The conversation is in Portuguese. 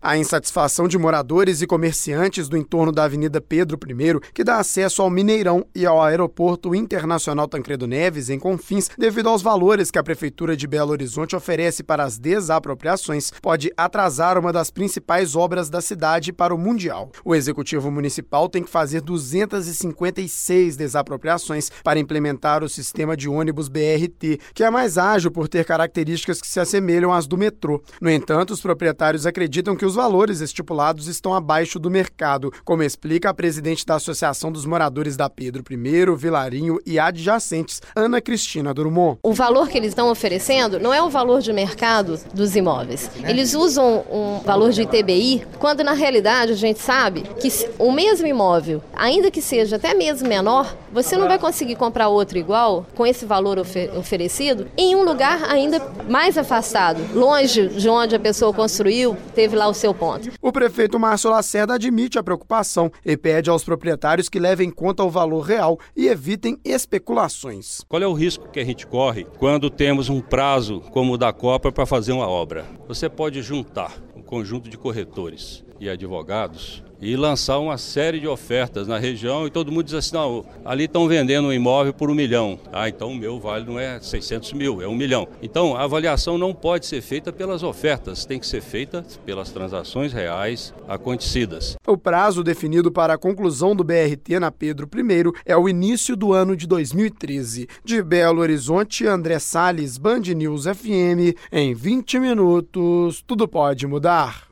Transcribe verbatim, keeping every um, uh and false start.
A insatisfação de moradores e comerciantes do entorno da Avenida Pedro I, que dá acesso ao Mineirão e ao Aeroporto Internacional Tancredo Neves, em Confins, devido aos valores que a Prefeitura de Belo Horizonte oferece para as desapropriações, pode atrasar uma das principais obras da cidade para o Mundial. O Executivo Municipal tem que fazer duzentas e cinquenta e seis desapropriações para implementar o sistema de ônibus B R T, que é mais ágil por ter características que se assemelham às do metrô. No entanto, os proprietários acreditam que os valores estipulados estão abaixo do mercado, como explica a presidente da Associação dos Moradores da Pedro I, Vilarinho e adjacentes, Ana Cristina Drummond. O valor que eles estão oferecendo não é o valor de mercado dos imóveis. Eles usam um valor de I T B I, quando na realidade a gente sabe que o mesmo imóvel, ainda que seja até mesmo menor, você não vai conseguir comprar outro igual, com esse valor ofer- oferecido, em um lugar ainda mais afastado, longe de onde a pessoa construiu, teve lá o seu ponto. O prefeito Márcio Lacerda admite a preocupação e pede aos proprietários que levem em conta o valor real e evitem especulações. Qual é o risco que a gente corre quando temos um prazo como o da Copa para fazer uma obra? Você pode juntar um conjunto de corretores e advogados e lançar uma série de ofertas na região e todo mundo diz assim, não, ali estão vendendo um imóvel por um milhão. Ah, então o meu vale não é seiscentos mil, é um milhão. Então a avaliação não pode ser feita pelas ofertas, tem que ser feita pelas transações reais acontecidas. O prazo definido para a conclusão do B R T na Pedro I é o início do ano de dois mil e treze. De Belo Horizonte, André Salles, Band News F M, em vinte minutos, tudo pode mudar.